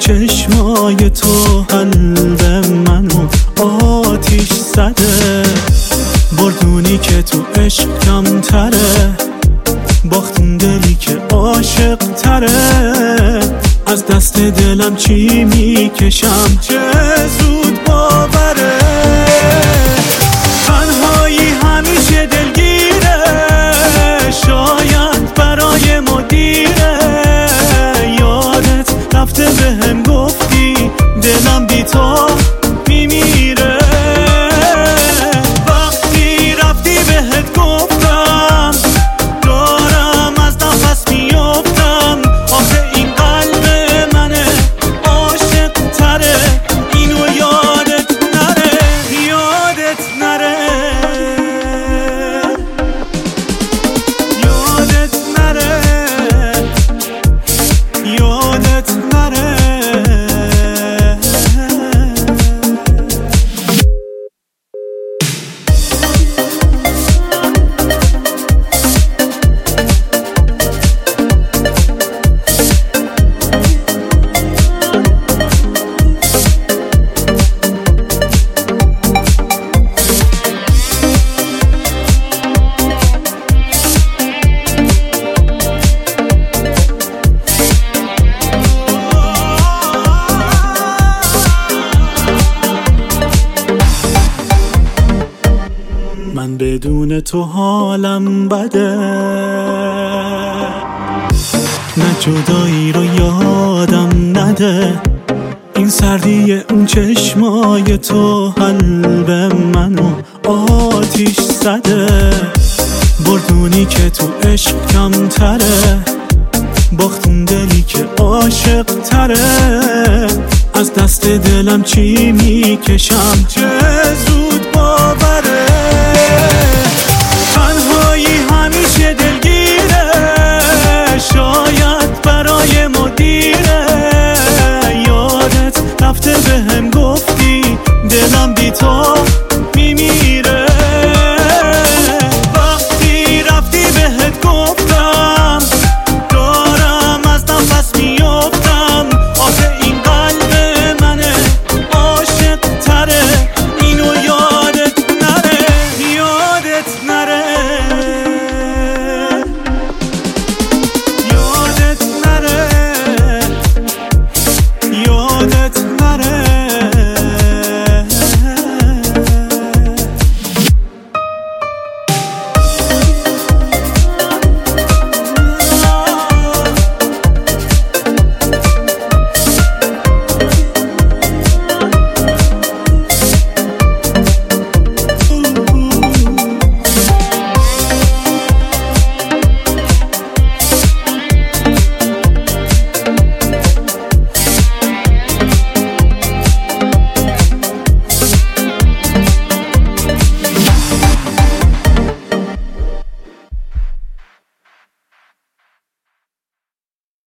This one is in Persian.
چشمای تو قلب منو آتیش زده. بردونی که تو عشق کمتره، باختون دلی که عاشق تره. از دست دلم چی میکشم چه زود باوره. تنهایی همیشه دلگیره، شاید برای مدیره. یادت رفته بهم گفتی دلم بی تو میمیره. وقتی رفتی بهت گفتم دارم از نفس میافتم. آخه این قلب منه عاشق تره، اینو یادت نره، یادت نره، یادت نره، یادت نره. من بدون تو حالم بده، نه جدایی رو یادم نده. این سردی اون چشمای تو قلب منو آتیش زده. بردونی که تو عشق کمتره، باختون دلی که عاشق تره. از دست دلم چی میکشم چه زود